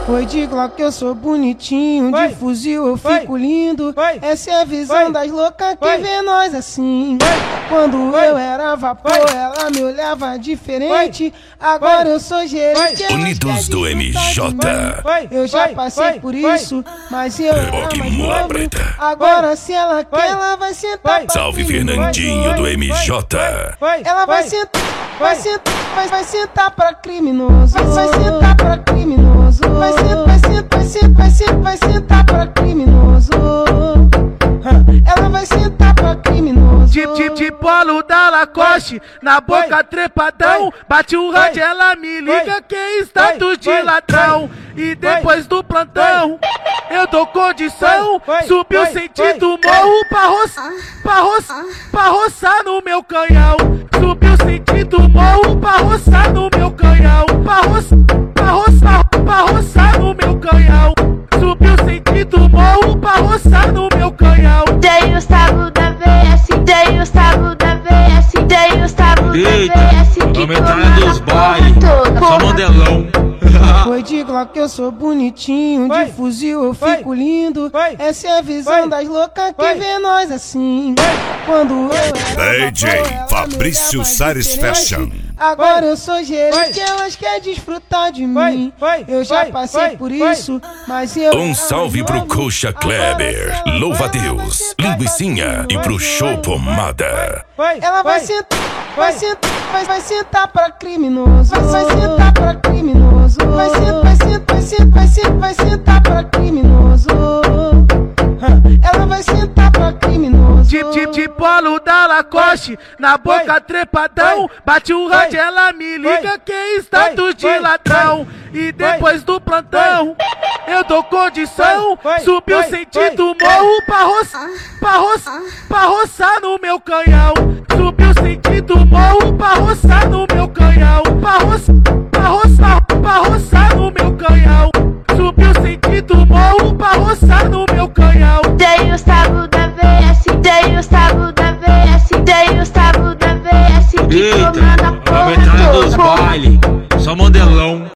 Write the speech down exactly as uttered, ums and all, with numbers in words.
Oi, de Glock eu sou bonitinho, Oi. de fuzil eu Oi. fico lindo. Oi. Essa é a visão Oi. das loucas que Oi. vê nós assim. Oi. Quando Oi. eu era vapor, Oi. ela me olhava diferente. Agora Oi. eu sou gerente. ela Unidos quer do M J. desfrutar de mim. Oi. Eu já Oi. passei Oi. por Oi. isso, mas eu era Rock mais Moa novo. Preta. Agora se ela quer, Oi. ela vai sentar Oi. pra Salve criminoso. Fernandinho do M J. Ela vai sentar, vai sentar, vai, vai sentar pra criminoso. Vai, vai sentar pra criminoso. Vai sentar, vai sentar, vai sentar, vai sentar, vai sentar pra criminoso. Ela vai sentar pra criminoso. De, de, de polo da Lacoste, na boca Oi. trepadão. Oi. Bate o rádio, Oi. ela me liga Oi. que é status Oi. de Oi. ladrão. E depois do plantão, eu dou condição. Oi. Oi. Subiu Oi. sentido Oi. morro pra, roça, pra, roça, pra roçar no meu canhão. Subiu sentido morro pra roçar no meu canhão. Pra roça, pra roçar, pra roçar no meu canhão. Subiu sentido morro pra roçar no meu canhão. Tem o sábado da V S, tem o sábado da V S, tem o sábado da Eita, V S que a metralha comanda dos a porra baile, toda. só modelão. Oi, de Glock eu sou bonitinho, Oi. de fuzil eu Oi. fico lindo. Oi. Essa é a visão Oi. das loucas que Oi. vê nós assim. Quando eu era D J vapor, ela me Fabrício olhava Satisfaction. diferente. Agora Oi. eu sou gerente, Oi. elas querem desfrutar de Oi. mim. Oi. Eu já Oi. passei Oi. por Oi. isso, mas eu Um era salve mais pro novo. Coxa Agora, Kleber, se ela louva a quer, ela vai Deus, sentar pra linguicinha e pro criminoso. show pomada. Oi. Ela vai Oi. sentar, vai Oi. sentar, vai, vai sentar pra criminoso. Vai, vai sentar pra criminoso. Vai sentar, vai sentar, vai sentar, vai sentar, vai sentar pra criminoso. Ela vai sentar pra criminoso. De, de, de polo da Lacoste, na boca Oi. trepadão. Oi. Bate o rádio, Oi. ela me liga Oi. que é status Oi. de Oi. ladrão. E depois do plantão, eu dou condição. Oi. Oi. Subiu Oi. sentido Oi. morro pra, roça, pra, roça, pra roçar no meu canhão. Subiu sentido morro pra roçar no